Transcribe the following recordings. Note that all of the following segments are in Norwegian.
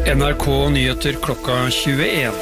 NRK Nyheter klokka 21.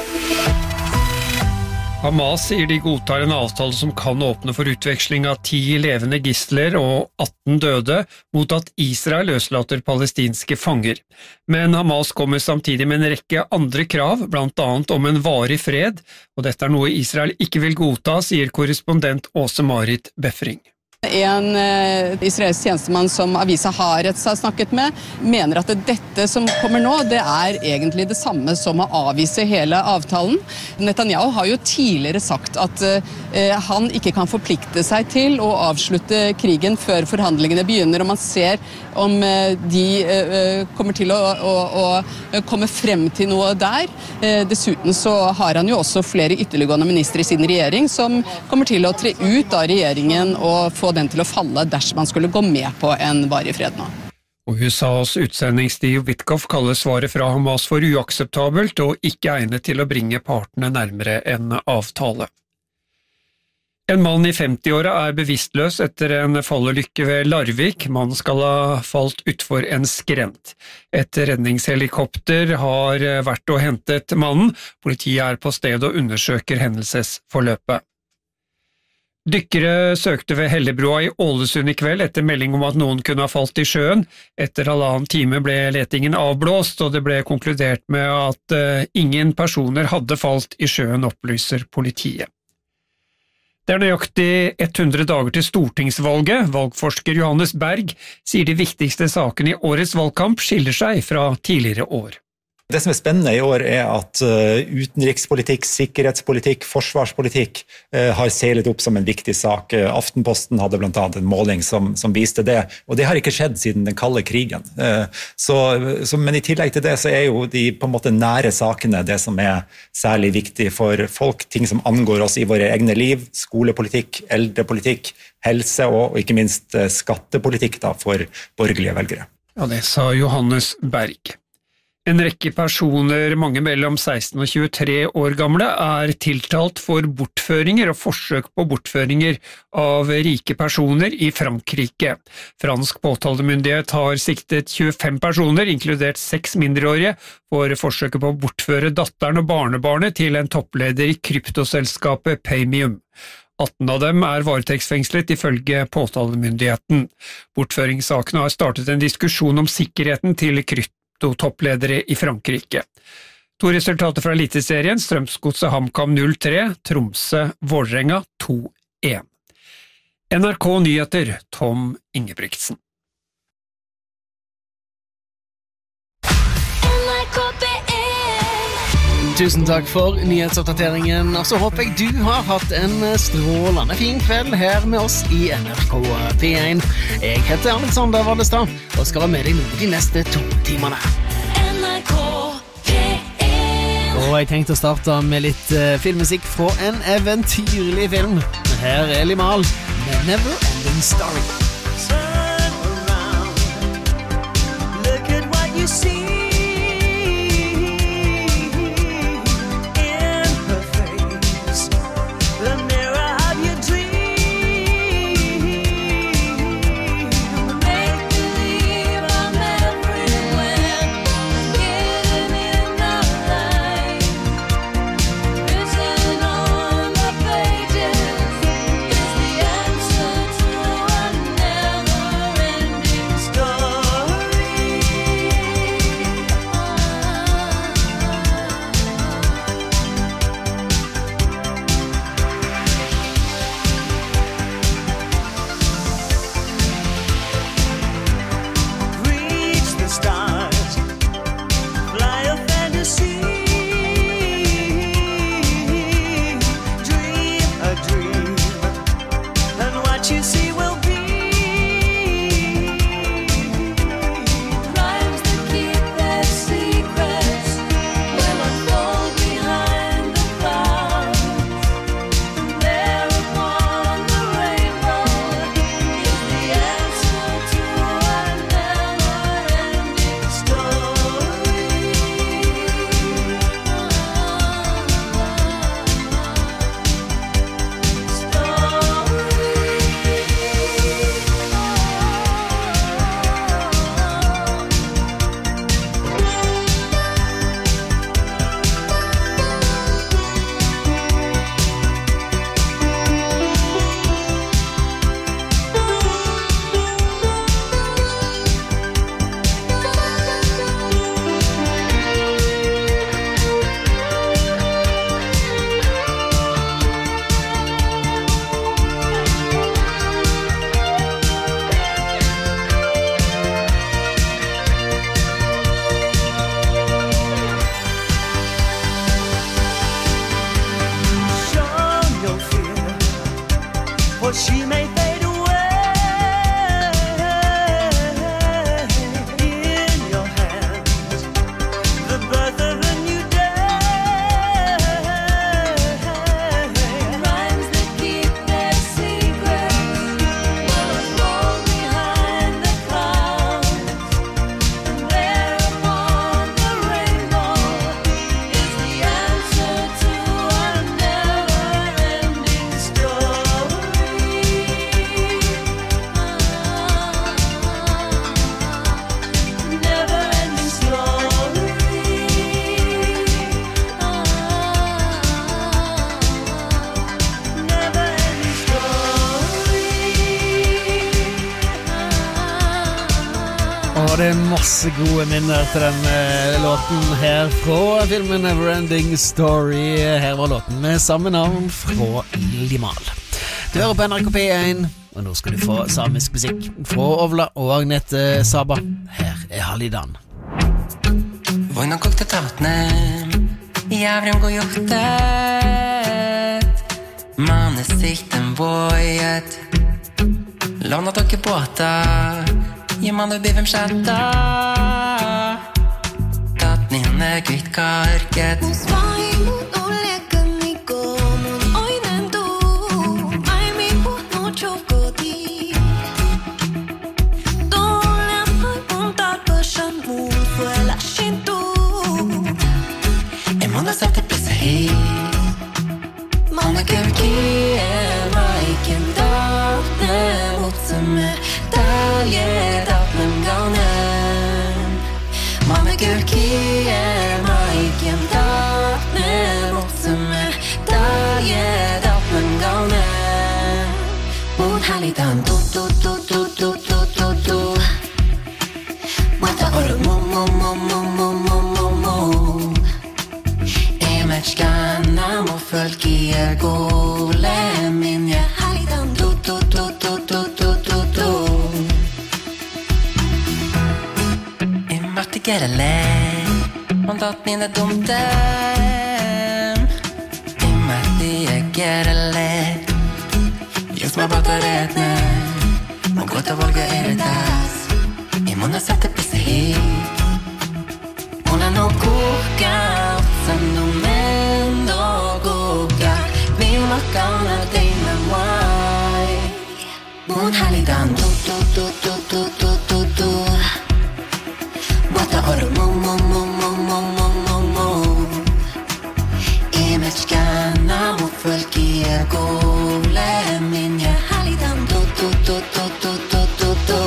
Hamas sier de godtar en avtale som kan åpne for utveksling av 10 levende gisler og 18 døde mot at Israel løslater palestinske fanger. Men Hamas kommer samtidig med en rekke andre krav, blant annet om en varig fred, og dette er noe Israel ikke vil godta, sier korrespondent Åse-Marit Befring. En israelsk tjenestemann som avisa Haaretz har snakket med, mener at dette som kommer nå, det er egentlig det samme som å avvise hele avtalen. Netanyahu har jo tidligere sagt at han ikke kan forplikte seg til å avslutte krigen før forhandlingene begynner, og man ser om de kommer til å komme frem til noe der. Dessuten så har han jo også flere ytterliggående ministre i sin regjering som kommer til å tre ut av regjeringen og få den til å falle dersom man skulle gå med på en varig fred nå. Og USAs utsending Steve Witkoff kaller svaret fra Hamas for uakseptabelt og ikke egnet til å bringe partene nærmere en avtale. En mann i 50-åra er bevisstløs etter en fallulykke ved Larvik. Mannen skal ha falt utfor en skrent. Et redningshelikopter har vært og hentet mannen. Politiet er på stedet og undersøker hendelsesforløpet. Dykkere søkte ved Hellebrua i Ålesund i kveld etter melding om at noen kunne ha falt i sjøen. Etter 1,5 time ble letingen avblåst, og det ble konkludert med at ingen personer hadde falt i sjøen, opplyser politiet. Det er nøyaktig 100 dager til stortingsvalget. Valgforsker Johannes Berg sier de viktigste sakene i årets valgkamp skiller seg fra tidligere år. Det som er spennende i år er at utenrikspolitikk, sikkerhetspolitikk, forsvarspolitikk har seilet opp som en viktig sak. Aftenposten hadde blant annet en måling som viste det, og det har ikke skjedd siden den kalde krigen. Men i tillegg til det så er jo de på en måte nære sakene det som er særlig viktig for folk, ting som angår oss i våre egne liv, skolepolitikk, eldrepolitikk, helse og ikke minst skattepolitikk da, for borgerlige velgere. Ja, det sa Johannes Berg. En rekke personer, mange mellom 16 og 23 år gamle, er tiltalt for bortføringer og forsøk på bortføringer av rike personer i Frankrike. Fransk påtalemyndighet har siktet 25 personer, inkludert 6 mindreårige, for forsøket på å bortføre datteren og barnebarnet til en toppleder i kryptoselskapet Paymium. 18 av dem er varetektsfengslet ifølge påtalemyndigheten. Bortføringssakene har startet en diskusjon om sikkerheten til toppledere i Frankrike. 2 resultater fra Eliteserien: Strømsgodset HamKam 0-3, Tromsø Vålerenga 2-1. NRK Nyheter, Tom Ingebrigtsen. Tusen takk for nyhetsoppdateringen, og så håper jeg du har hatt en strålende fin kveld her med oss i NRK P1. Jeg heter Alexander Vallestad, og skal være med deg nå de neste 2 timene. NRK P1. Og jeg tenkte å starte med litt filmmusikk fra en eventyrlig film. Her er Limahl med Never Ending Story. Turn around, look at what you see. det masse gode minner til den låten her fra filmen Neverending Story. Her var låten med samme navn fra Limal. Du hører på NRK P1, og nå skal du få samisk musikk fra Ovla og Agnete Saba. Her Halidan. Voina kokta tautne, jävren går juhtet. Mannen sikten vojet, låna dokke båta. Ja man du bivem chatta. Tat ninne kvitt karket. Sätter pressa hit. Mamma kevki maiken dagne mutsme dalje datnem gaunen. Mamma kevki maiken dagne mutsme dalje datnem gaunen. Mot halidan du du du du du du du du. Mata oro mo mo mo mo mo mo mo mo. Mečkana mo folki gole minje halidan du du du du du du du du. Imarte gerele ondat nina dumtem. Imarte gerele Jusma bataretne Mogota volga eretas Imona sate pise hit Ona no kuka Sando mendo kuka Vilma kauna teina wai Mun halidan du du du du du du du du Wata oro mo mo mo mo mo mo mo mo Imečkana mo folki gole minje halidan du du du du du du du du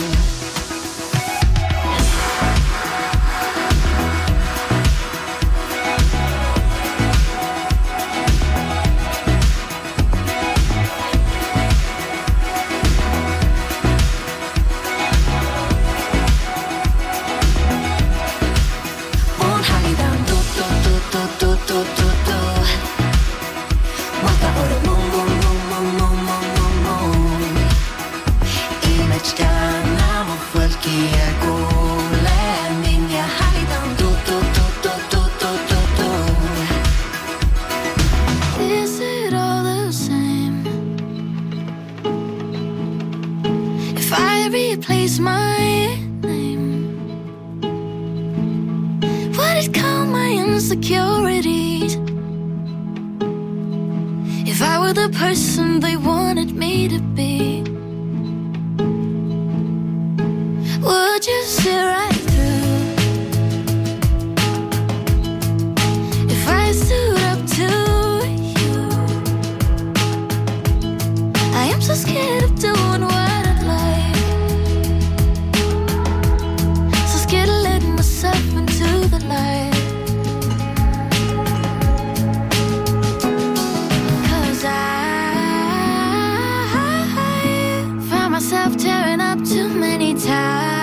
insecurities. If I were the person they wanted me to be, would you see right through? If I stood up to you, I am so scared of doing what I'd like, so scared of letting myself into the light. Tearing up too many times,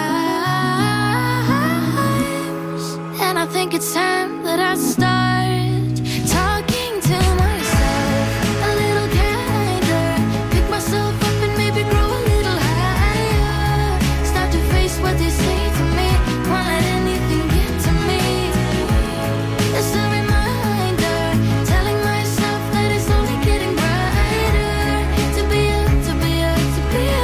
and I think it's time that I start talking to myself a little kinder, pick myself up and maybe grow a little higher, start to face what they say to me, won't let anything get to me. It's a reminder, telling myself that it's only getting brighter, to be up, to be up, to be up.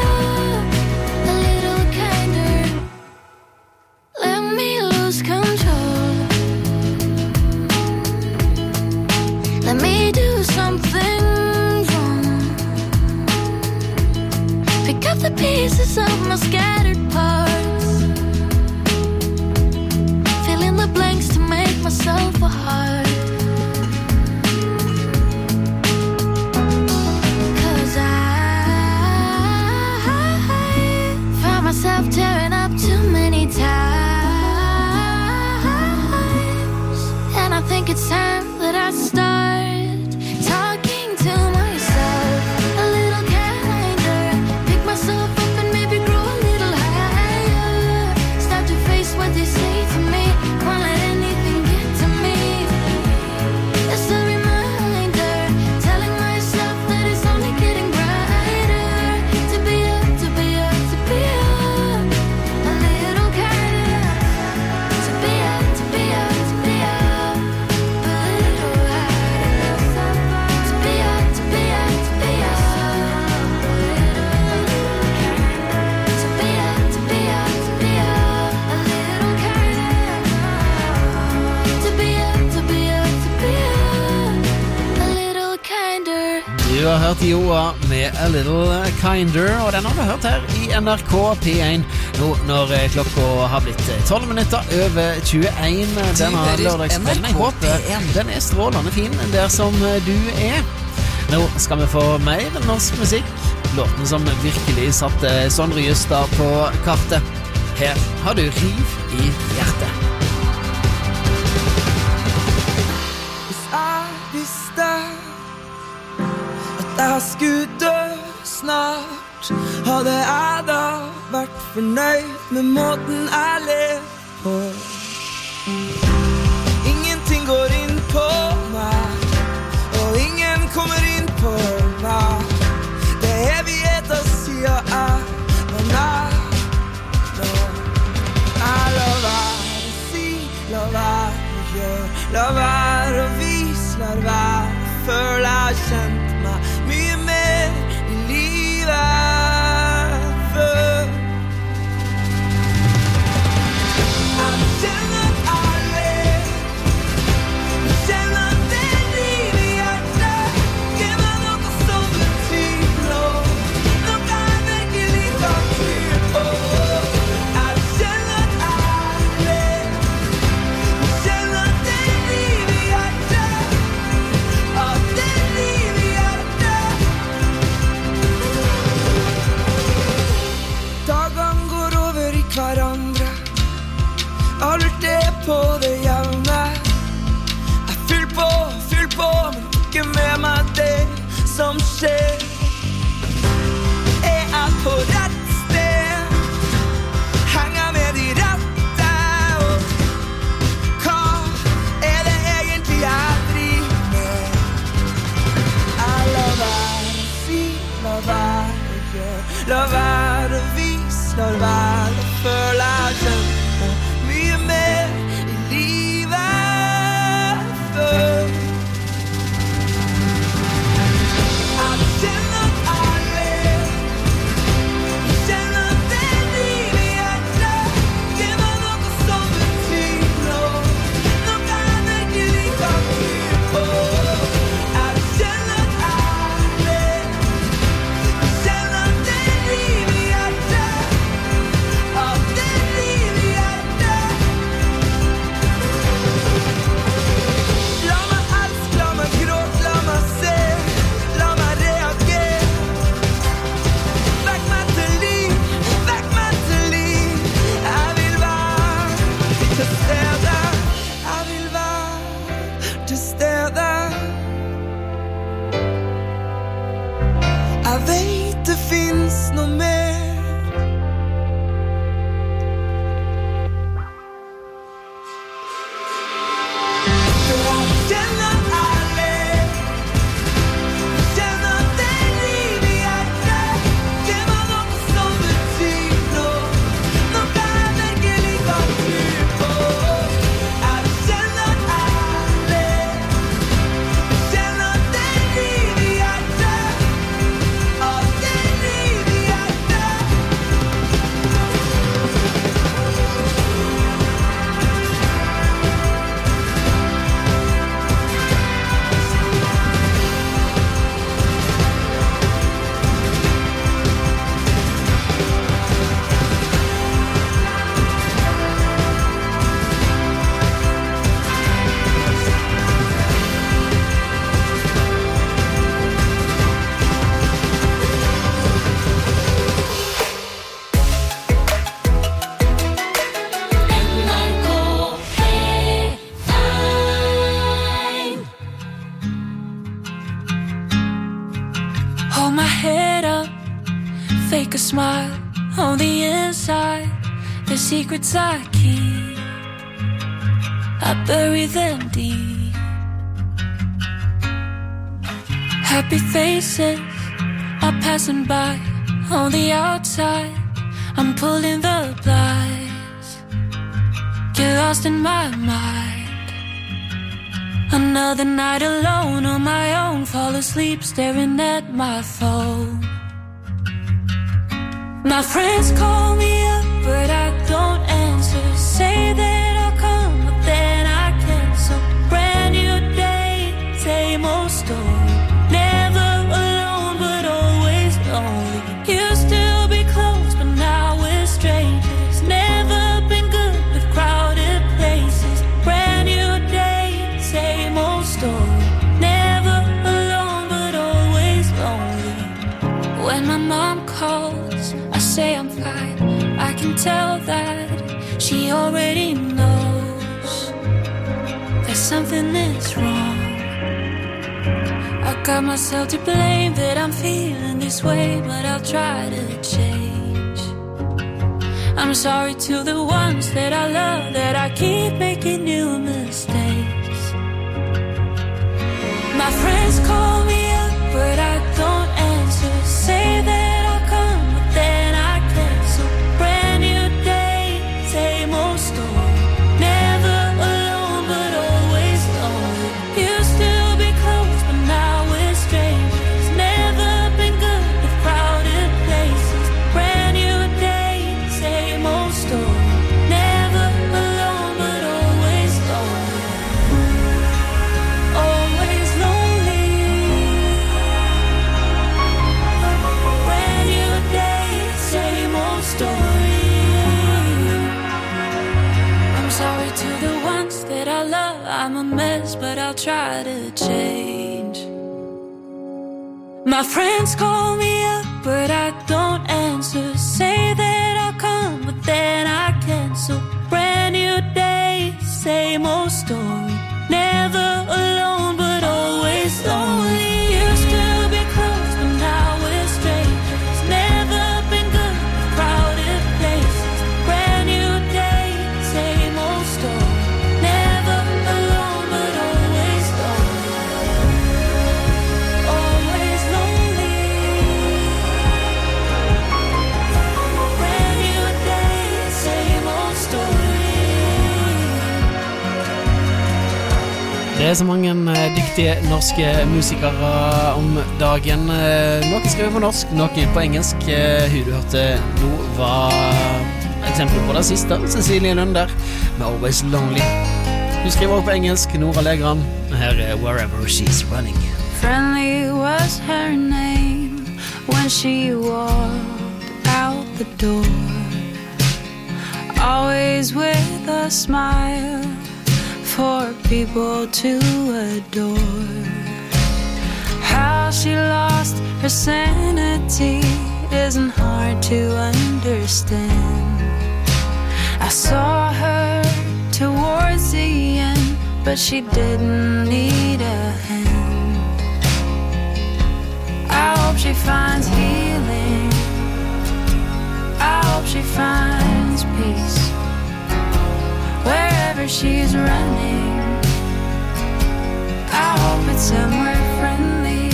Let me do something wrong. Pick up the pieces of my scattered parts, fill in the blanks to make myself a heart. 'Cause I found myself tearing up too many times, and I think it's time that I start talking to myself a little kinder, pick myself up and maybe grow a little higher, start hørt Joa med A Little Kinder, og den har du hørt her i NRK P1 nå når klokka har blitt 12 minutter over 21 denne lørdagskvelden. Jeg håper den strålende fin der som du Nå skal vi få mer norsk musikk, låten som virkelig satte Sondre Justad på kartet. Her har du Riv i hjertet. Jeg skulle dø snart Hadde jeg da vært fornøyd med måten jeg lever på Ingenting går inn på meg Og ingen kommer inn på meg Det evigheter siden jeg var nær Jeg la være å si, la være å gjøre La være å vise, la være å føle jeg kjent mye mer i livet før Jeg kjenner at jeg lever Jeg kjenner at det liv i hjertet Gir meg noe som betyr noe Noe jeg virkelig kan tro på Jeg kjenner at jeg lever Jeg kjenner at det liv i hjertet At det liv i Dagene går over i hverandre Alt på det jevne Jeg fyll på Men ikke med meg det som skjer Jeg på rett sted Henger med de rette Og hva det egentlig jeg driver med Jeg la være å si, la være å gjøre La være å vise, la være å føle jeg kjenner mye mer i livet før Jeg kjenner at jeg lever Jeg kjenner at det liv i hjertet Gir meg noe som betyr noe Noe jeg virkelig kan tro på Jeg kjenner at jeg lever Jeg kjenner at det liv i hjertet At det liv i hjertet La meg elske, la meg gråte, la meg se La meg reagere Vekk meg til liv Jeg vil være til stede Jeg vil være til stede Jeg vet det finnes noe mer For jeg kjenner jeg lever Jeg kjenner at det liv i hjertet Gir meg noe som betyr noe Noe jeg virkelig kan tro på Jeg kjenner jeg lever Jeg kjenner at det liv i hjertet At det liv i hjertet Hold my head up, fake a smile on the inside. The secrets I keep, I bury them deep. Happy faces are passing by on the outside. I'm pulling the blinds, get lost in my mind. Another night alone on my own, fall asleep staring at my phone. My friends call me up, but I don't answer. Say that I'll come, but then I cancel. Brand new day, same old story. Never alone I say I'm fine. I can tell that she already knows that something is wrong. I got myself to blame that I'm feeling this way, but I'll try to change. I'm sorry to the ones that I love, that I keep making new mistakes. My friends call me up, but I don't answer. Say that I'll come, but then I cancel. Brand new day, same old story. Never alone, but always lonely. Used to be close, but now we're strangers. Never been good with crowded places. Brand new day, same old story. Never alone, but always lonely. Always lonely. Brand new day, same old story. I'm sorry to the ones that I love. I'm a mess, but I'll try to change. My friends call me up, but I don't answer. Say that I'll come, but then I cancel. Brand new day, same old story. Never alone, but always lonely. Used to be close, but now we're strangers. Never been good with crowded places. Brand new day, same old story. Never alone, but always lonely. Always lonely. Brand new day, same old story. Det er så mange dyktige norske musikere om dagen. Noen skriver på norsk, noen på engelsk. Hun du hørte nå var eksempel på det siste, Cecilie Lund der, med Always Lonely. Hun skriver også på engelsk, Nora Legran. Her er Wherever She's Running. Friendly was her name when she walked out the door. Always with a smile for people to adore. How she lost her sanity isn't hard to understand. I saw her towards the end, but she didn't need a hand. I hope she finds healing. I hope she finds peace wherever she's running. I hope it's somewhere friendly.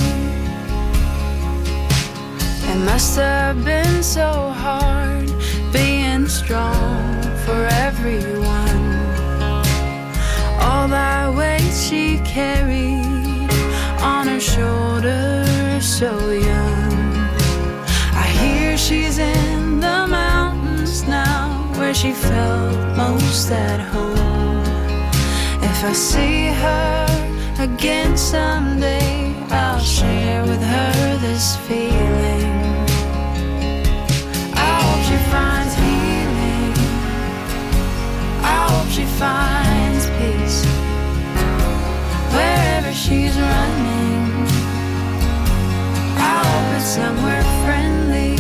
It must have been so hard being strong for everyone. All that weight she carried on her shoulders so young. I hear she's in the mountains now, where she felt most at home. If I see her again someday, I'll share with her this feeling. I hope she finds healing. I hope she finds peace wherever she's running. I hope it's somewhere friendly.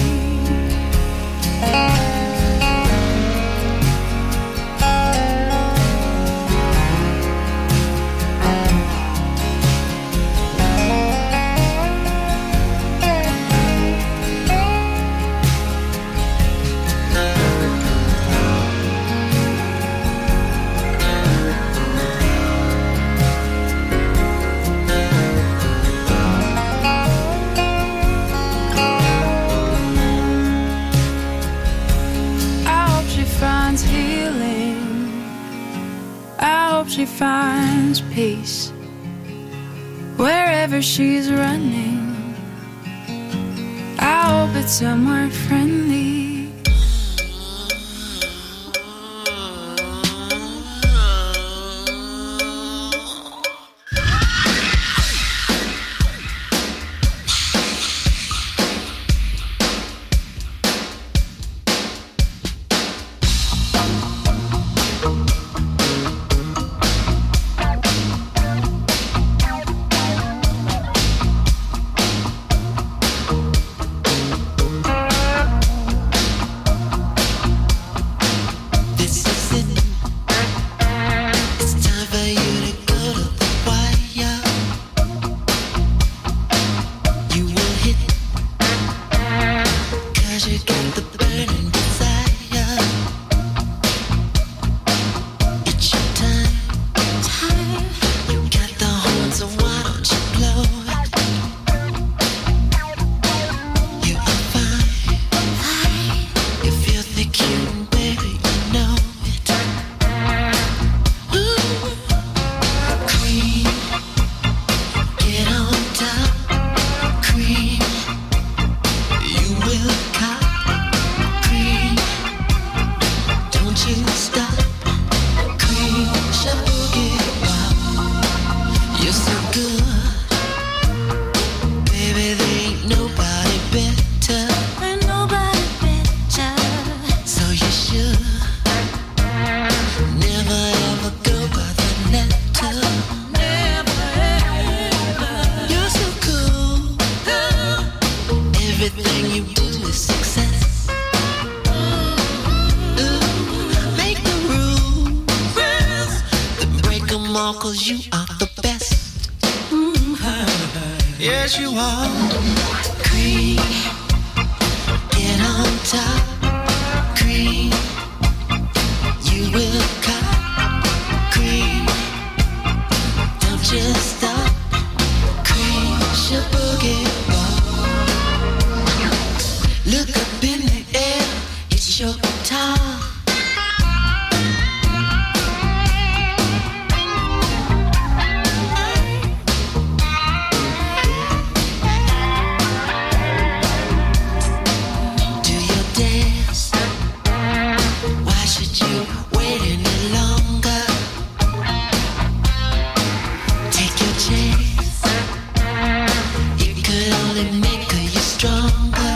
She finds peace wherever she's running. I hope it's somewhere friendly. burning desire. It's your time. You got the horn, so why don't you blow it? You are fine. You feel the cute, baby, you know it. Ooh, cream, get on top, cream. You will cop, cream. Don't you stop, cream. Shaboogie wop, you're so good, baby. There ain't nobody better. Ain't nobody better. So you should never ever go by the letter. Never ever. You're so cool. Everything you do is success. Ooh, make the rules, then break them all, 'cause you are the best. Yes, you are. Cream, get on top, cream. You will cop, cream. Don't just stop, cream. Shaboogie wop. Look up in the air, it's your time. Do your dance. Why should you wait any longer? Take your chance. It could only make you stronger.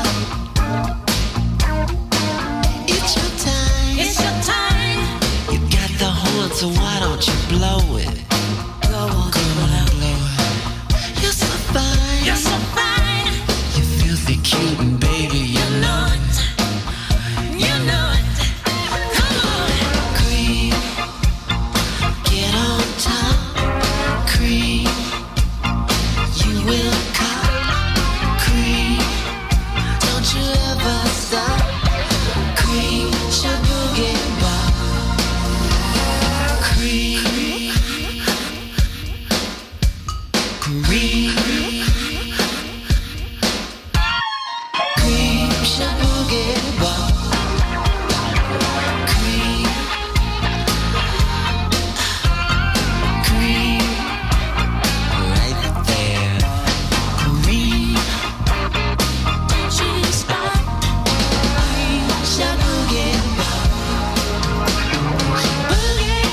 It's your time. It's your time. You got the horn, so why don't you blow it? Go on and blow it. You're so fine. You're so fine. You filthy cute, and baby, you know it. You know it. Come on. Cream, get on top, cream. You will cop, cream. Don't you ever stop, cream. Shaboogie wop, cream. Cream, cream. Shaboogie wop, cream. Cream, right there. Cream, don't you stop, cream. Shaboogie wop, shaboogie.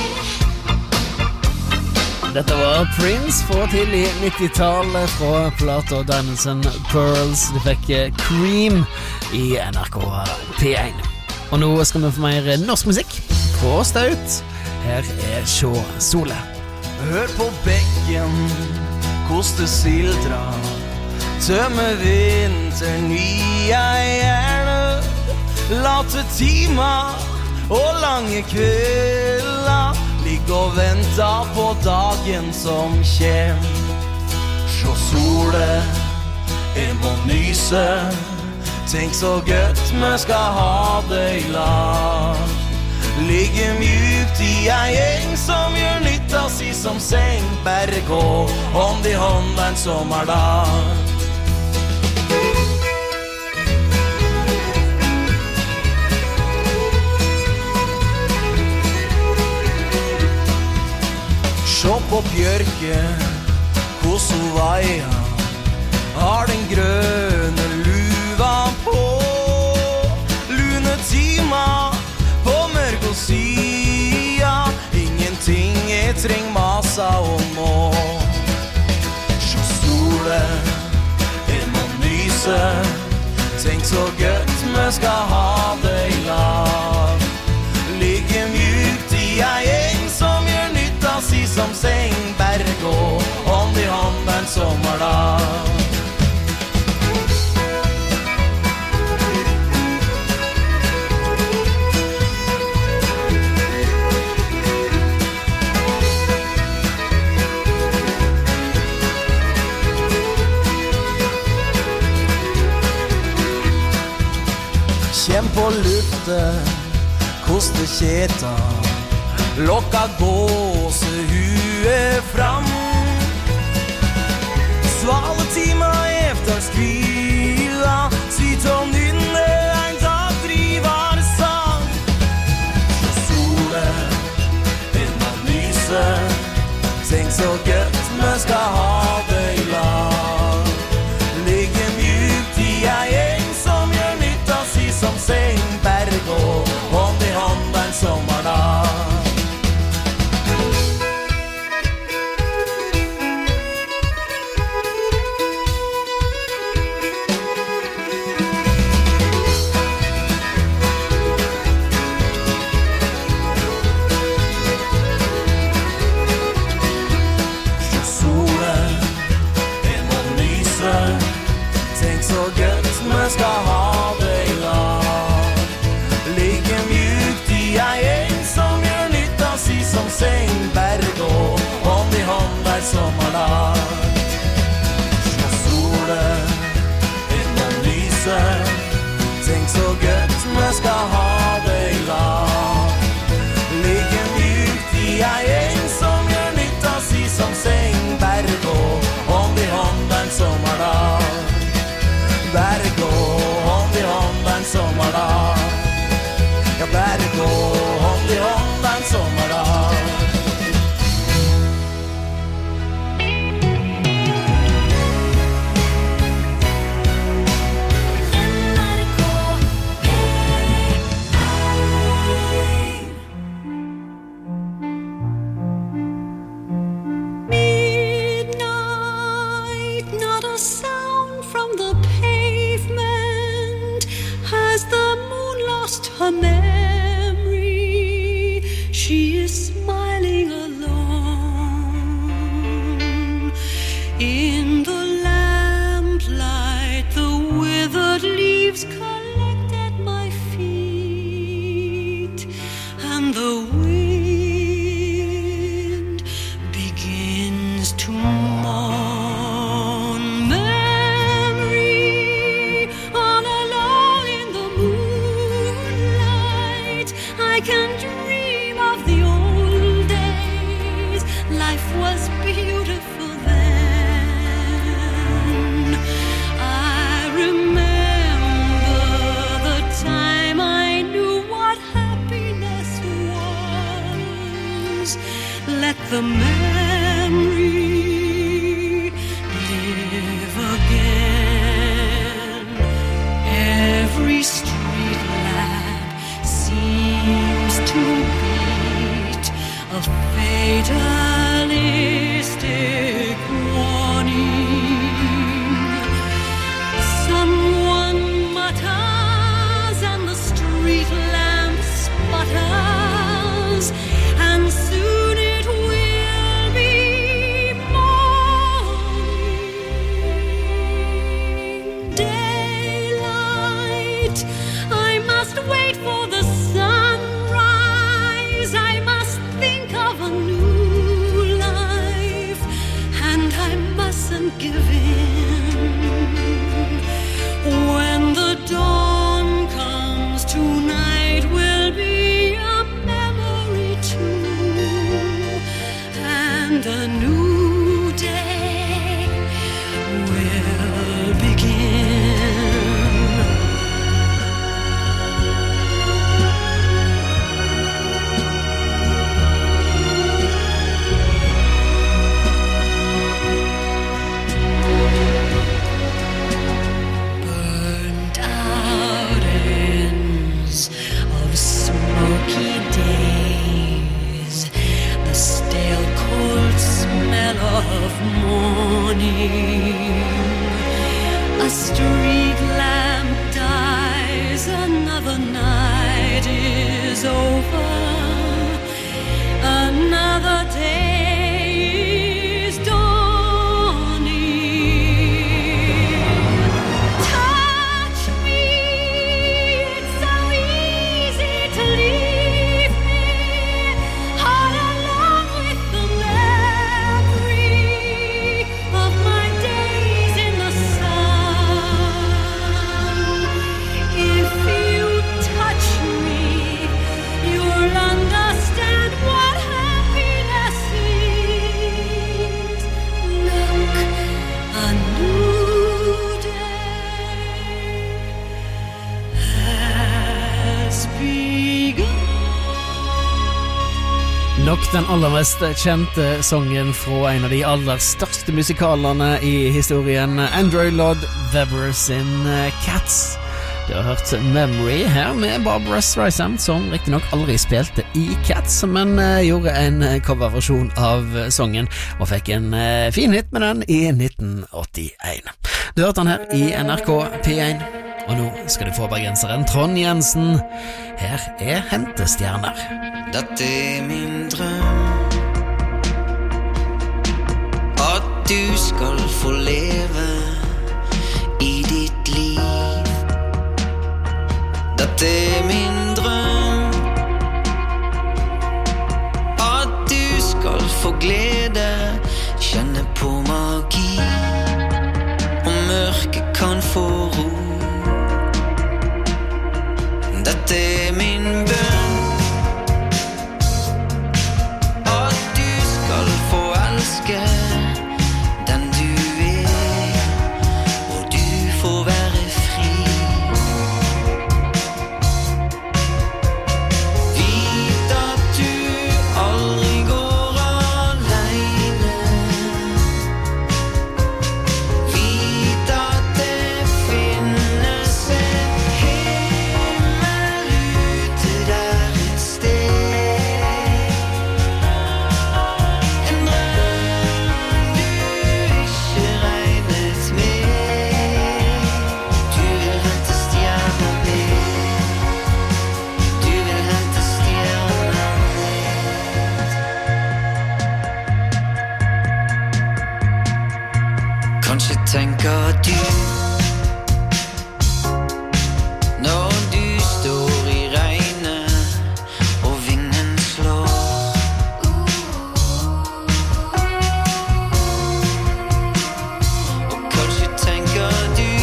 Dette var Prince fra tidlig 90-tallet fra plata Diamonds and Pearls. Du fikk Cream i NRK P1. Og nå skal vi få mer norsk musikk fra Staut. Her er Sjå Sole. Hør på bekken, koste sildra. Tømme vinteren i ei hjerne. Late timer og lange kvelder. Ligg og venta på dagen som kjem. Sjå sole, jeg må nyse. Tenk så gøtt vi skal ha det i lag. Ligge mjukt i ei gjeng som gjør nytta si som seng. Bare gå hånd i hånd en sommerdag. Sjå på bjørke, hos hun vaia. Har den grønne luva på. Lune timer på mørk og sida. Ingenting jeg treng masa om nå. Sjå sole, jeg må nyse. Tenk så gøtt vi skal ha det i lag. Ligge mjukt i ei gjeng som gjør nytta si som seng. Bare gå hånd i hånd en sommerdag. Kjem på lufte, kostekjeta, lokka gåsehue fram. Svaletima efter skvila, syt og nynne en dag driver sang. Solen, innan lyse, tenk så gøtt vi skal ha det i lag. Ligge mjukt i ei gjeng som gjør nytta si som seng, berg og hånd i hånd en sommerdag. Vi skal ha det i lag. Ligge mjukt i ei gjeng som gjør nytta si som seng, berg og hånd i hånd en sommerdag. Slå solen innom lyset, tenk så gøtt vi skal ha det i lag. Ligge mjukt i ei gjeng som gjør nytta si som seng, berg og hånd i hånd en sommerdag. Berg og hånd i hånd en sommerdag. Ja, berg og hånd i hånd en sommerdag. Midnight, not a sound from the pavement. Has the moon lost her memory? She is smiling alone. In the lamplight, the withered leaves collect at my feet, and the wind begins to mourn. Memory, all alone in the moonlight, I can dream of the old days. Life was beautiful then. I remember the time I knew what happiness was. Let the memory live again. Every street lamp seems to beat a fatalistic warning. Someone mutters and the street lamp sputters, and soon it will be morning. Daylight, I must wait for the sunrise. I must think of a new life, and I mustn't give in. When the dawn comes, tonight will be a memory too, and a new day will begin. Burnt out ends of smoky days, the stale cold smell of morning. A street lamp dies, another night is over, another day is dawning. Touch me, it's so easy to leave me all alone with the memory of my days in the sun. If you touch Nok den aller mest kjente sangen fra en av de aller største musikalene i historien, Andrew Lloyd Webber sin Cats. Du har hørt Memory her med Barbra Streisand, som riktignok aldri spilte i Cats, men gjorde en coverversjon av sangen og fikk en fin hit med den i 1981. Du hørte den her i NRK P1, og nå skal du få bergenseren Trond Jensen. Her Hentestjerner. Dette min drøm, at du skal få leve i ditt liv. Dette min drøm, at du skal få glede, kjenne på magi, og mørket kan få ro. Dette min bønn, at du skal få elske den du og du får være fri. Vit at du aldri går alene. Vit at det finnes en himmel ute der et sted. En drøm du ikke regnet med. Du vil hente stjerner ned. Du vil hente stjerner ned. Kanskje tenker du, når du står i regnet og vinden slår, og kanskje tenker du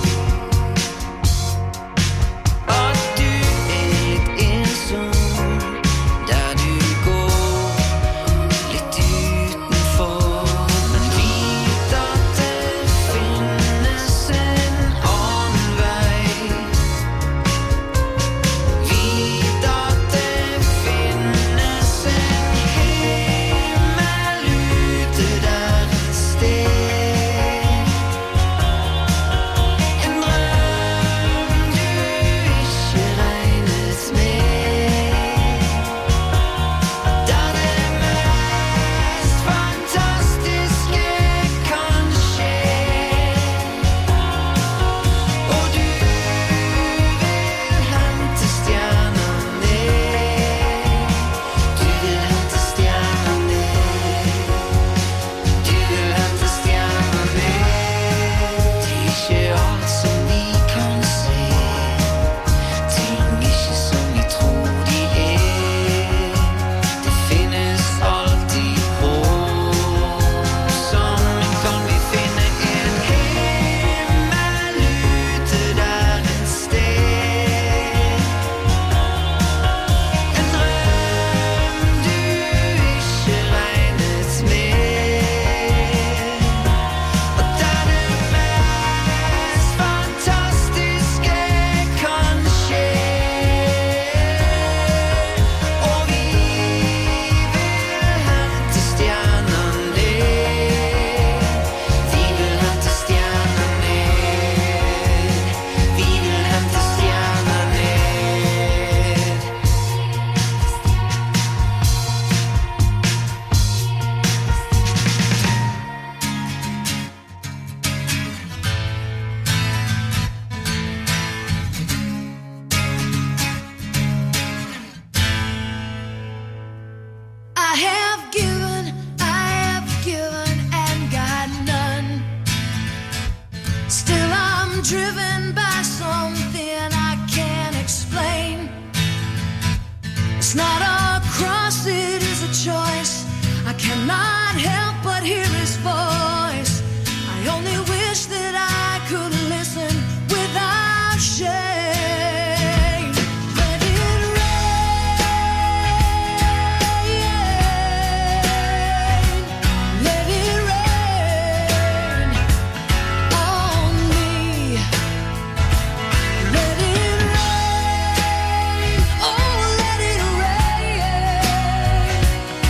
at du litt ensom der du går litt utenfor, men vit at det finnes en annen vei. Vit at det finnes en himmel ute der et sted. En drøm du ikke regnet med. Der det mest fantastiske kan skje. Og du vil hente stjerner ned. Du vil hente stjerner ned. Du vil hente stjerner ned. Det er ikke alt som vi kan se. Ting ikke som vi tror de er. Det finnes alltid håp. Sammen kan vi finne en himmel ute der et sted. En drøm du ikke regnet med. Og der det mest fantastiske kan skje. Og vi vil hente stjerner ned. Vi vil hente stjerner ned. Vi vil hente stjerner ned. I have given and got none. Still I'm driven by something I can't explain. It's not a cross, it is a choice. I cannot help but hear his voice. I only wish that I could listen without shame. Let it rain. Let it rain on me. Let it rain. Oh, let it rain.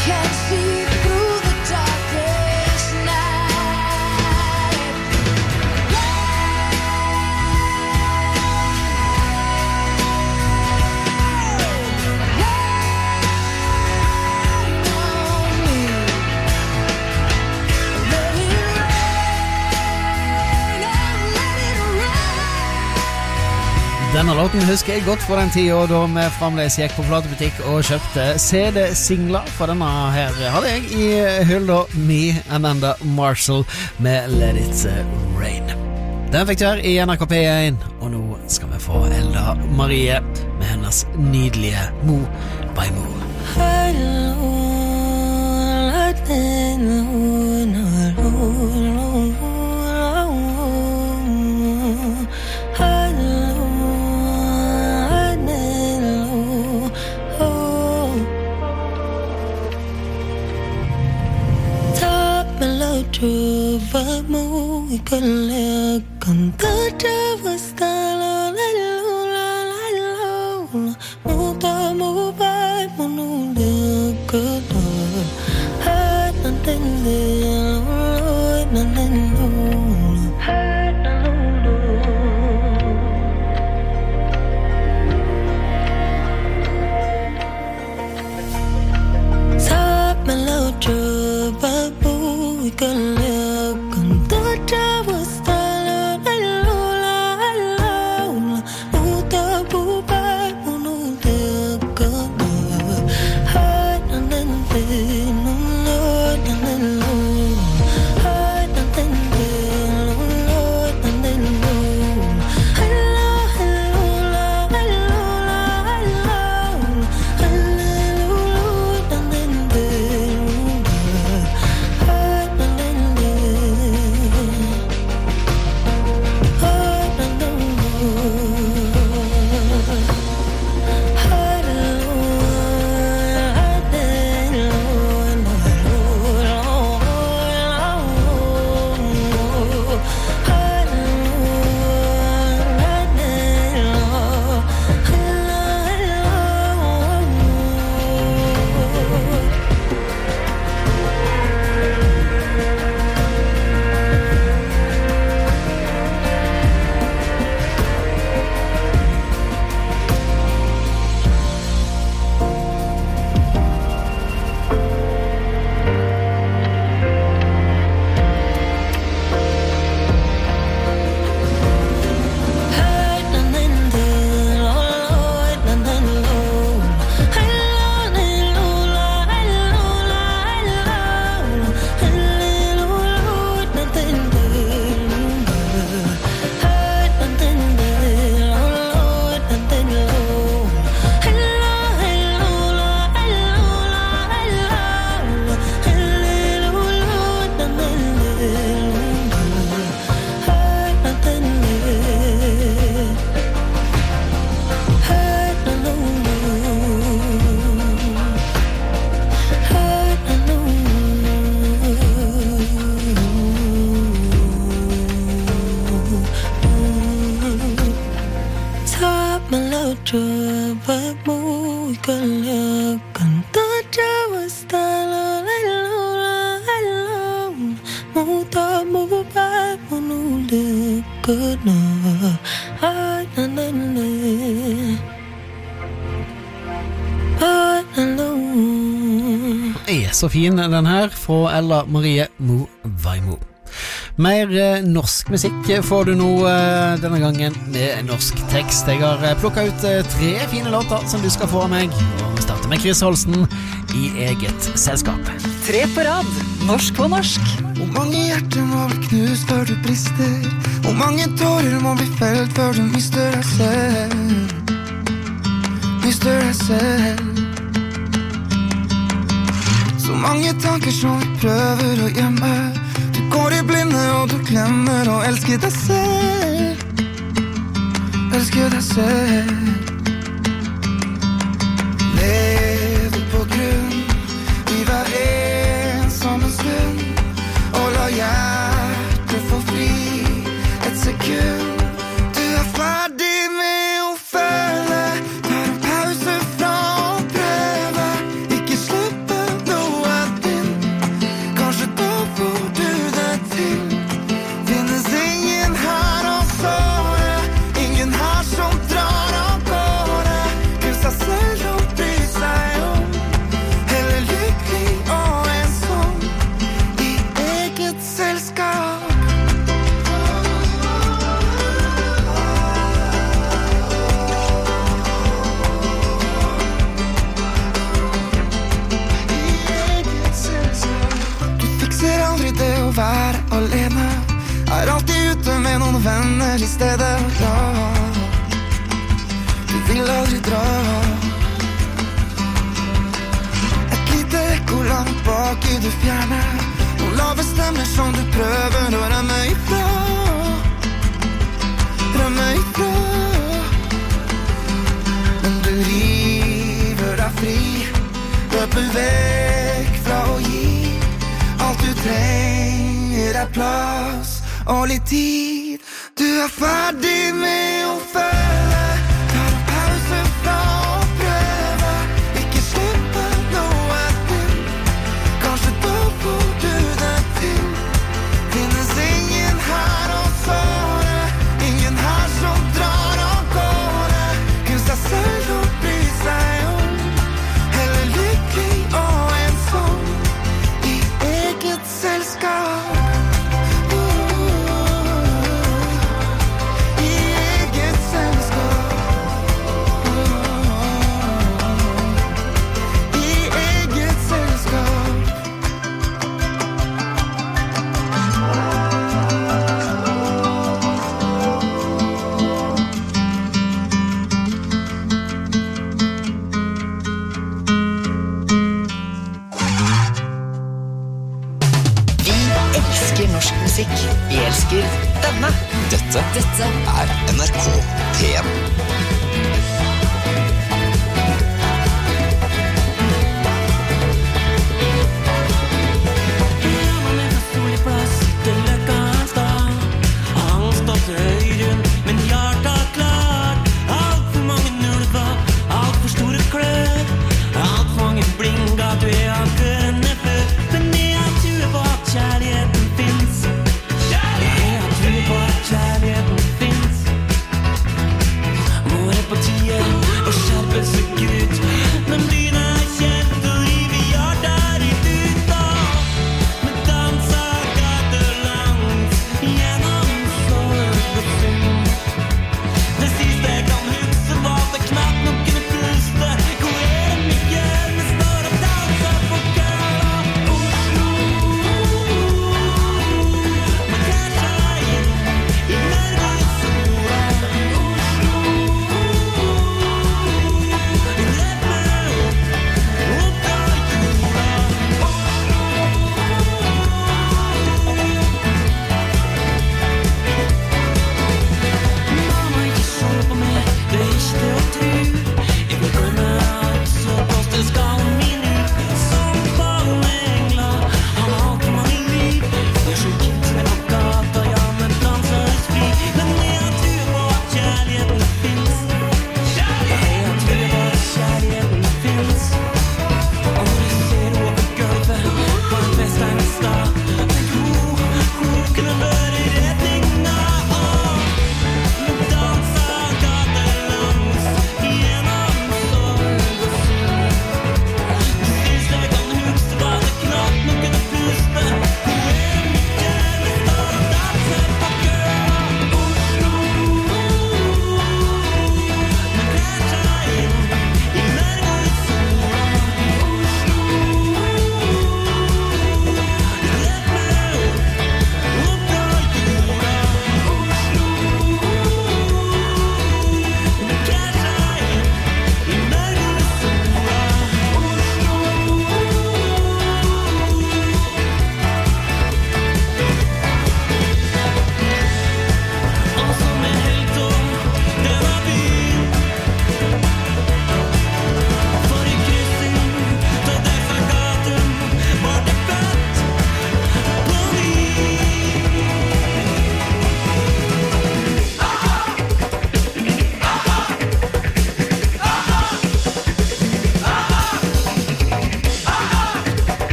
can see through the darkest night. Denne låten husker jeg godt fra den tiden da vi fremdeles gikk på platebutikk og kjøpte CD-singler, for denne her hadde jeg i hylla Me, Amanda Marshall med Let It Rain. Den fikk du her i NRK P1, og nå skal vi få Elda Marie med hennes nydelige Mo by Mo. Så fin den her fra Ella Marie Mo Vaimo. Mer norsk musikk får du nå denne gangen med norsk tekst. Jeg har plukket ut 3 fine låter som du skal få av meg, og vi starter med Chris Holsten i eget selskap. 3 på rad, norsk på norsk. Hvor mange hjerter må bli knust før du brister? Hvor mange tårer må bli felt før du mister deg selv? Mister deg selv. Så mange tanker som vi prøver å gjemme. Du går i blinde og du glemmer å elske deg selv. Elske deg selv. Lever på grunn i hver ensomme stund, og la hjertet få fri et sekund. Du er ferdig med å føle, tar en pause fra å prøve, ikke slippe noe alene. Alltid ute med noen venner I stedet. Ja, du vil aldri dra. Et lite ekko langt bak I det fjerne. Noen lave stemmer som du prøver å rømme ifra. Rømme ifra. Men du river deg fri. Løper vekk fra å gi. Alt du trenger plass og litt tid. Du ferdig med å føle. Ta en pause fra å prøve. Ikke slippe noe til. Kanskje da får du det til. Finnes ingen her å såre. Ingen her som drar av gårde. Kun seg selv å bry seg om. Heller lykkelig og ensom I eget selskap. Vi elsker denne. Dette NRK P1. Kjærligheten finnes. Hvor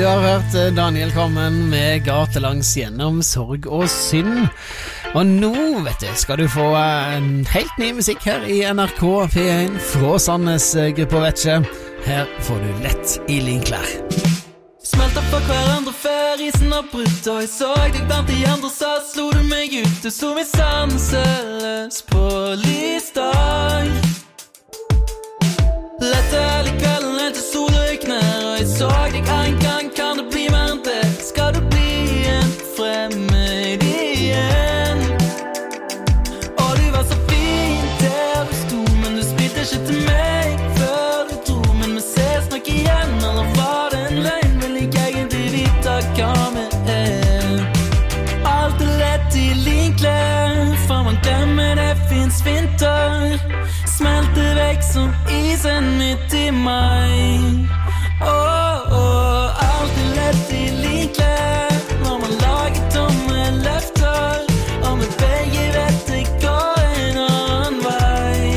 har hørt Daniel Kvammen med Gatelangs gjennom sorg og synd. Og nå, vet du, skal du få en helt ny musikk her i NRK P1 fra Sandnes Gruppa Vetsje. Her får du Lett i linklær. Smelter fra hverandre før isen har brutt, og jeg så deg blant de andre, så slo du meg ut. Du sto meg sanseløs på lysdag. Lette hele kvelden helt til solen gikk ned, og jeg så deg en gang, kan det bli mer enn det? Skal du bli en fremmed igjen? Og du var så fin der du sto, men du spilte ikke til meg før du dro. Men vi ses nok igjen, eller var det en løgn? Vil jeg egentlig vite hva vi er? Alt lett i linklær, for man glemmer det finnes vinter. Smelter vekk som isen midt i meg. Alt lett i linklær, når man lager tomme løfter, og vi begge vet det går en annen vei.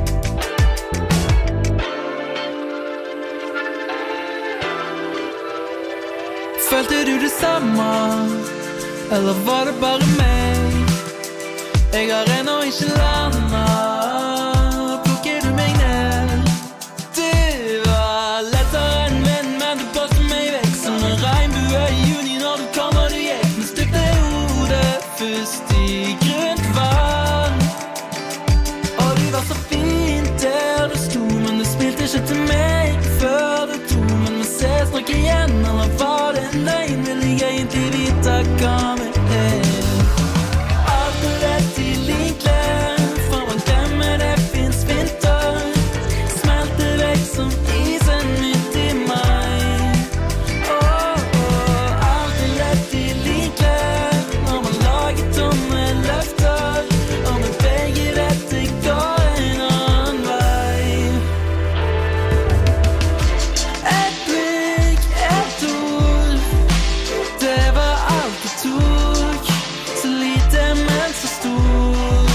Følte du det samme, eller var det bare meg? Jeg har ennå ikke landet. Plukker du meg ned? Du var lettere enn venn, men du passer meg vekk som en regnbue i juni når du kom og du gikk. Men stykte hodet først i grunt vann. Og du var så fint der du sto, men du spilte ikke til meg før du dro. Men vi ses nok igjen, eller var det en løgn? Vil jeg egentlig vite hva vi er? Alt lett i linklær, for man glemmer det finnes vinter. Smelter vekk som isen midt i meg. Alt lett i linklær, når man lager tomme løfter, og vi begge vet det går en annen vei. Et blikk, et ord, det var alt det tok. Så lite, men så stort.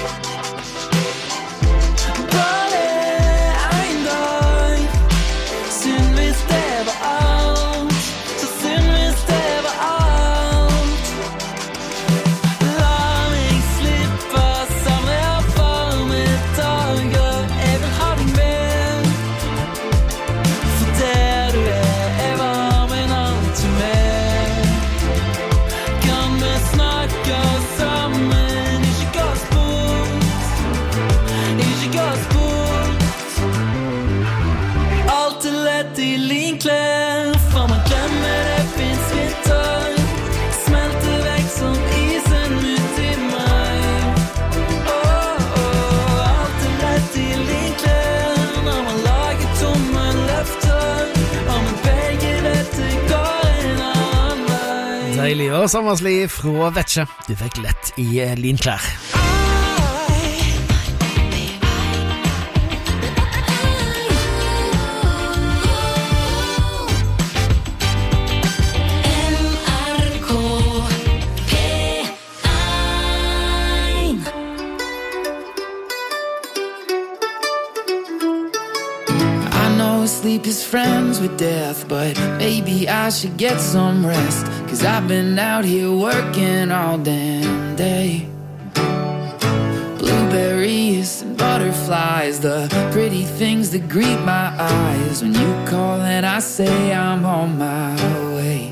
Bare en dag. Synd hvis det var alt. Så synd hvis det var alt. La meg slippe, samle av varme dager. Jeg vil ha deg med. For der du er varm en annen til meg. Kan vi snakke sammen, ikke gå oss bort. Ikke gå oss bort. Alt lett i linklær, for man glemmer det finnes vinter. Smelter vekk som isen ut i meg. Alt lett i linklær, når man lager tomme løfter, og vi begge vet det går en annen vei. Deilig og sommerslig fra Vetsje. Du fikk Lett i linklær. NRK P1. I know sleep is friends with death, but maybe I should get some rest. 'Cause I've been out here working all damn day. Blueberries and butterflies, the pretty things that greet my eyes. When you call and I say I'm on my way.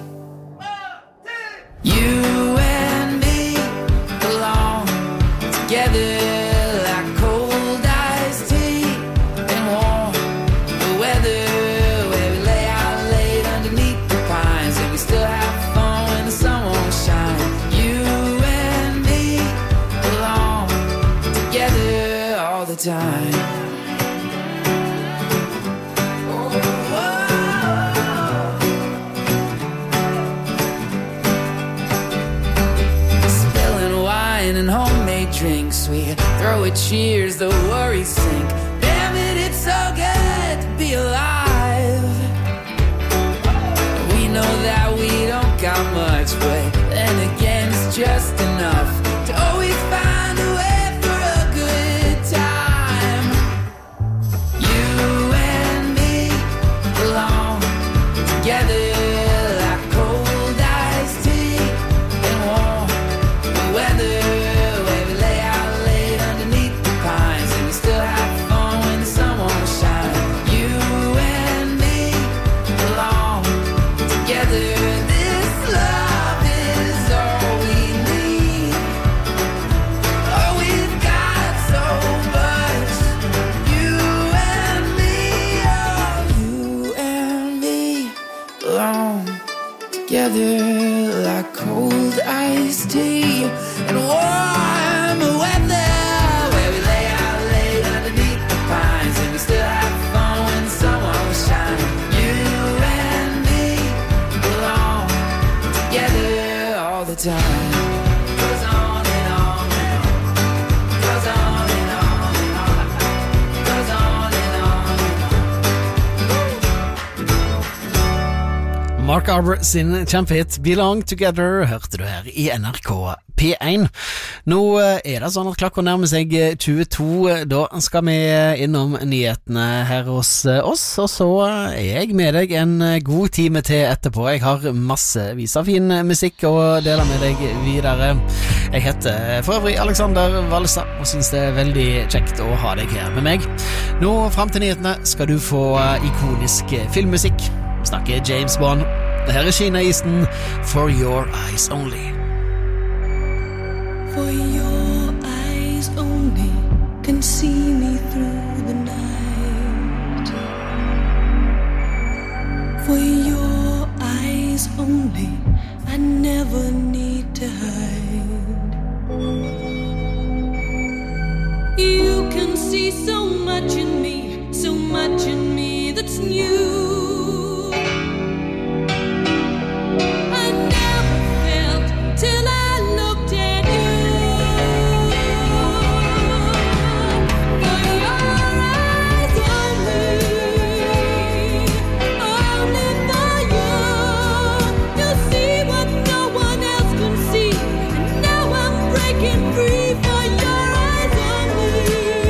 You and me belong together like cold iced tea and warm the weather, where we lay out late underneath the pines, and we still have fun when the sun won't shine. You and me belong together all the time. Spilling wine and homemade drinks, we throw a cheers, the worries sink. Damn it, it's so good to be alive. We know that we don't got much, but then again it's just enough to always find a way for a good time. You and me belong together together like cold iced tea and warm weather where we lay out late underneath the pines and we still have fun when someone was shining. You and me belong together all the time. Goes on and on and on. Goes on and on and on. Goes on and on and on. Mark Arbor sin kjempehit Belong Together hørte du her i NRK P1. Nå det sånn at klokka nærmer seg 22, da skal vi innom nyhetene her hos oss, og så jeg med deg en god time til etterpå. Jeg har massevis av fin musikk å dele med deg videre. Jeg heter for øvrig Alexander Wallestad og synes det veldig kjekt å ha deg her med meg. Nå frem til nyhetene skal du få ikonisk filmmusikk. Vi snakker James Bond. Det her Sheena Easton, For Your Eyes Only. For your eyes only can see me through the night. For your eyes only I never need to hide. You can see so much in me that's new. I never felt till I looked at you. For your eyes only for you. You see what no one else can see, and now I'm breaking free. For your eyes only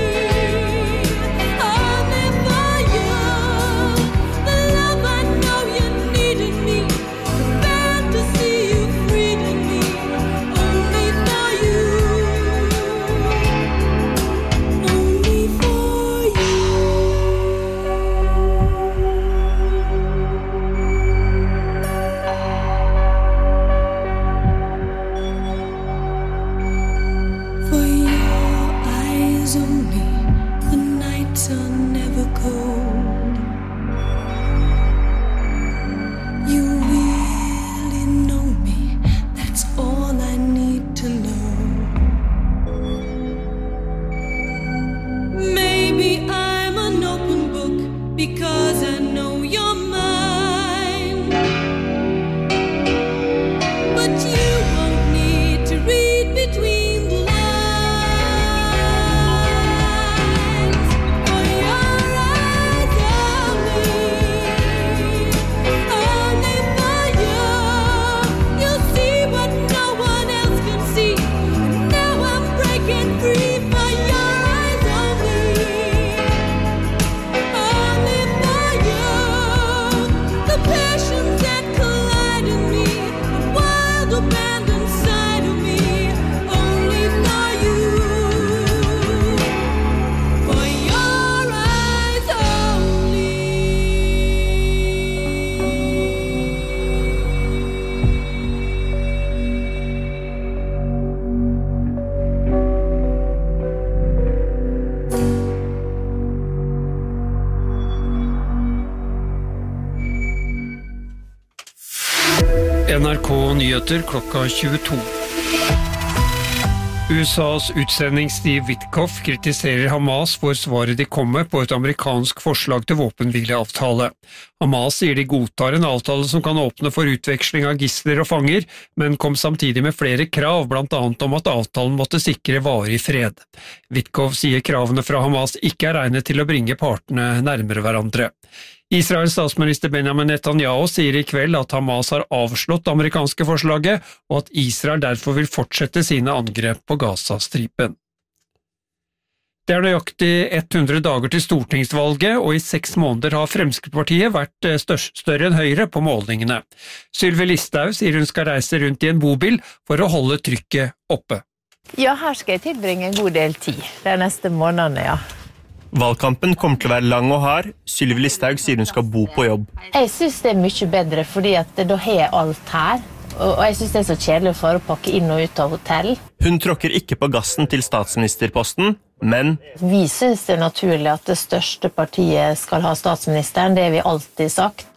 for you. The love I know you needed me, the fantasy you freed in me, only for you, only for you. For your eyes only, the nights are never cold. You really know me, that's all I need to know. Maybe I'm an open book because I know you're mine. But you won't need to read between the lines. For your eyes only for you. You'll see what no one else can see. And now I'm breaking free. For your eyes only for you. The passions that collide in me, the wild abandon inside of me, only for you. For your eyes only. NRK Nyheter klokka 22. USAs utsending Steve Witkoff kritiserer Hamas for svaret de kom med på et amerikansk forslag til våpenhvileavtale. Hamas sier de godtar en avtale som kan åpne for utveksling av gisler og fanger, men kom samtidig med flere krav, blant annet om at avtalen måtte sikre varig fred. Witkoff sier kravene fra Hamas ikke regnet til å bringe partene nærmere hverandre. Israels statsminister Benjamin Netanyahu sier i kveld at Hamas har avslått det amerikanske forslaget, og at Israel derfor vil fortsette sine angrep på Gazastripen. Det nøyaktig 100 dager til stortingsvalget, og i 6 måneder har Fremskrittspartiet vært større enn Høyre på målingene. Sylvi Listhaug sier hun skal reise rundt i en bobil for å holde trykket oppe. Ja, her skal jeg tilbringe en god del tid, de neste månedene, ja. Valgkampen kommer til å være lang og hard. Sylvi Listhaug sier hun skal bo på jobb. Jeg synes det mye bedre, fordi at da har jeg alt her. Og jeg synes det så kjedelig for å pakke inn og ut av hotell. Hun tråkker ikke på gassen til statsministerposten, men vi synes det naturlig at det største partiet skal ha statsministeren, det har vi alltid sagt.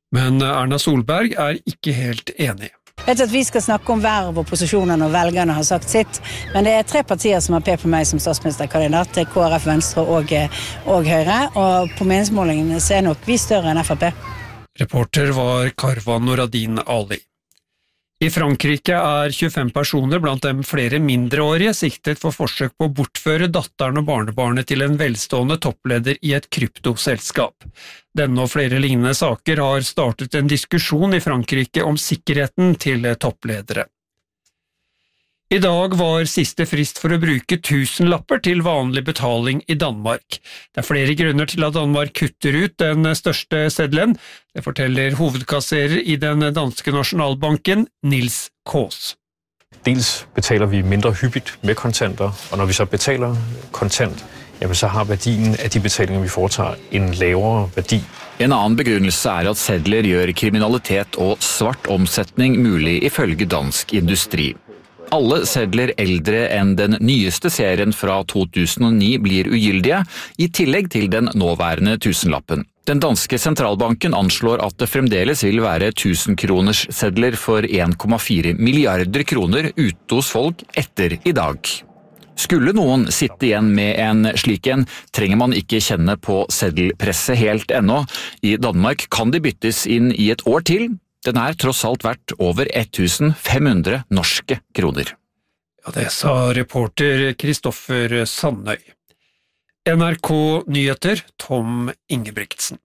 Men Erna Solberg ikke helt enig. Jeg vet at vi skal snakke om verv og posisjoner når velgerne har sagt sitt, men det 3 partier som har pekt på meg som statsministerkandidat, det KrF, Venstre og Høyre, og på meningsmålingene så nok vi større enn FrP. Reporter var Karvan Noradin Ali. I Frankrike 25 personer, blant dem flere mindreårige, siktet for forsøk på å bortføre datteren og barnebarnet til en velstående toppleder i et kryptoselskap. Denne og flere lignende saker har startet en diskusjon i Frankrike om sikkerheten til toppledere. I dag var siste frist for å bruke 1000-lapper til vanlig betaling i Danmark. Det flere grunner til at Danmark kutter ut den største seddelen. Det forteller hovedkasserer i den danske nasjonalbanken, Nils Kaas. Dels betaler vi mindre hyppigt med kontanter, og når vi så betaler kontant, jamen så har verdien av de betalinger vi foretar en lavere verdi. En annen begrunnelse at sedler gjør kriminalitet og svart omsetning mulig ifølge dansk industri. Alle sedler eldre enn den nyeste serien fra 2009 blir ugyldige, i tillegg til den nåværende 1000-lappen. Den danske sentralbanken anslår at det fremdeles vil være 1000-kroners sedler for 1,4 milliarder kroner ute hos folk etter i dag. Skulle noen sitte igjen med en slik en, trenger man ikke kjenne på seddelpresset helt ennå. I Danmark kan de byttes inn i et år til. Den tross alt verdt over 1500 norske kroner. Ja, det sa reporter Kristoffer Sandøy. NRK Nyheter, Tom Ingebrigtsen.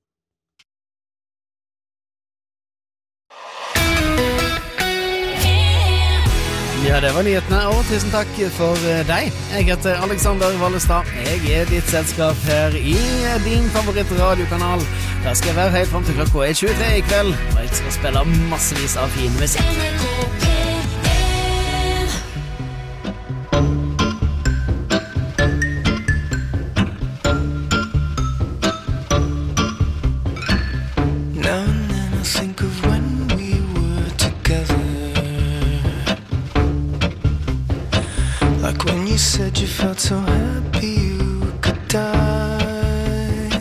Ja, det var nyhetene, og tusen takk for deg. Jeg heter Alexander Wallestad. Jeg ditt selskap her i din favorittradiokanal. Der skal jeg være helt frem til klokka 23 i kveld, og jeg skal spille massevis av fin musikk. You said you felt so happy you could die.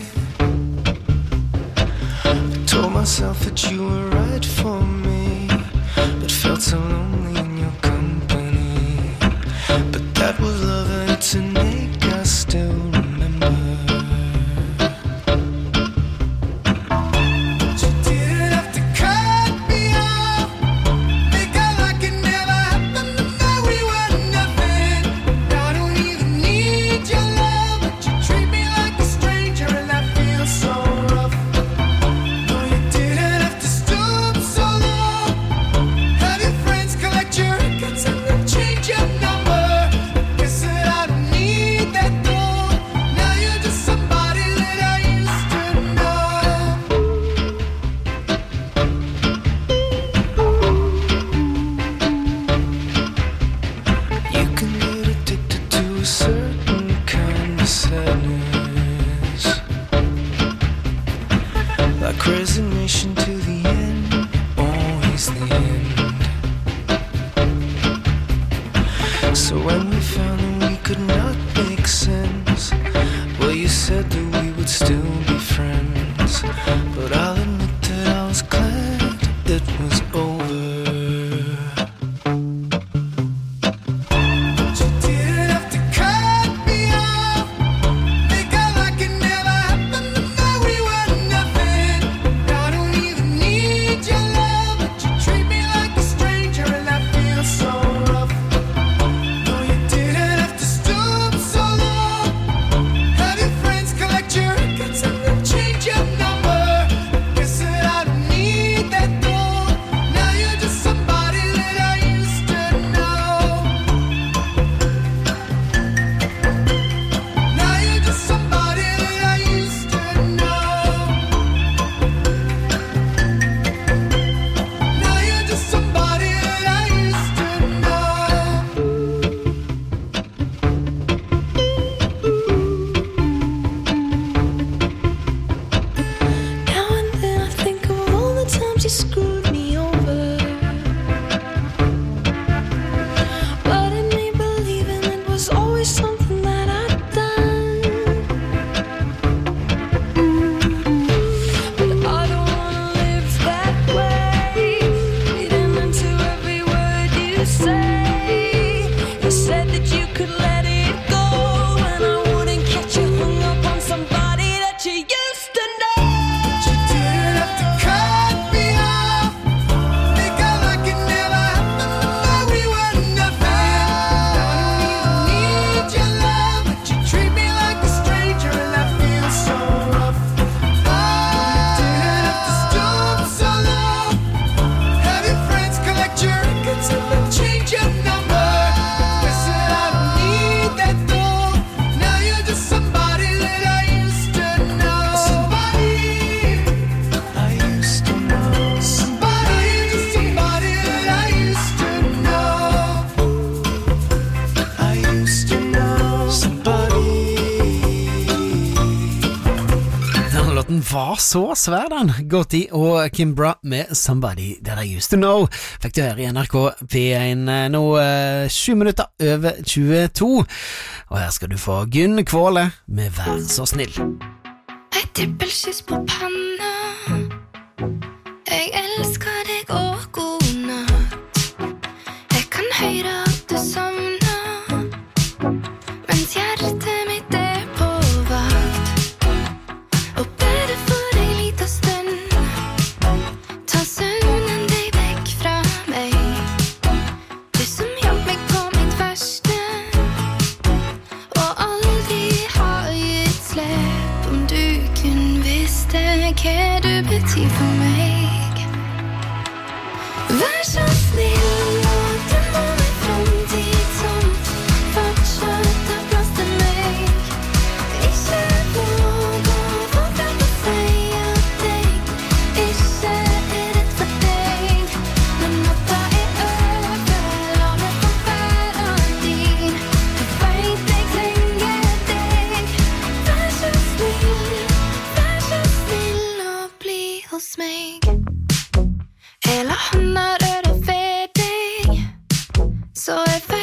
I told myself that you were right for me, but felt so lonely in your company. But that was love and it's an ache I still remember. Resignation to the end, always the end. So when we found that we could not make sense, well, you said that we would still be friends. But I'll admit that I was glad it was over. låten var så svær den. Gotti og Kimbra med Somebody That I Used To Know. Fikk du høre i NRK P1 nå 7 minutter over 22. Og her skal du få Gunn Kvåle med Vær så snill. Et trippelkyss på panna. Jeg elsker deg og god natt. Jeg kan høre at du sovner, mens hjertet mitt på vakt. Og bare for en liten stund, ta søvnen deg vekk fra meg. Du som hjalp meg på mitt verste, og aldri har gitt slipp. Om du kun visste hva du betyr for meg. Vær så snill og drøm om en fremtid som fortsatt har plass til meg. Ikke våg å våge å si at jeg ikke rett for deg. Når natta over, la meg få være din. Du vet jeg trenger deg. Vær så snill og bli hos meg. Jeg la hånda røre ved deg, så jeg vet